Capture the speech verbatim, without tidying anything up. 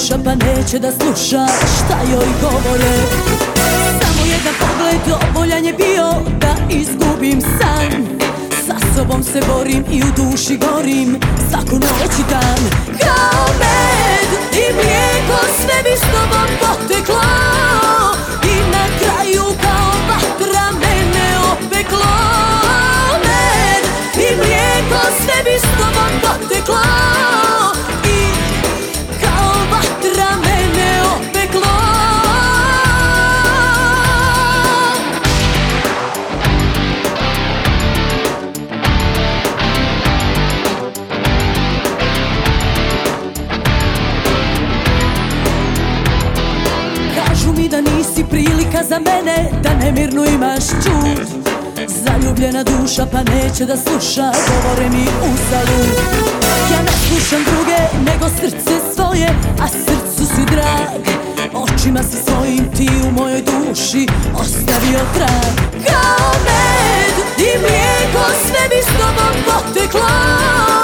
duša pa neće da sluša šta joj govore. Samo jedan pogled dovoljan je bio da izgubim san. Sa sobom se borim i u duši gorim svaku noć i dan. Kao med i mlijeko sve bi s tobom poteklo i na kraju kao vatra mene opeklo. Med i mlijeko sve bi s tobom poteklo i kao vatra mene opeklo. Kažu mi da nisi prilika za mene, da nemirno imaš čud. Zaljubljena duša pa neće da sluša, govore mi uzalud. Ja ne slušam druge nego srce svoje, a srcu si drag. Očima si svojim ti u mojoj duši ostavio trag. Kao med i mlijeko sve bi s tobom poteklo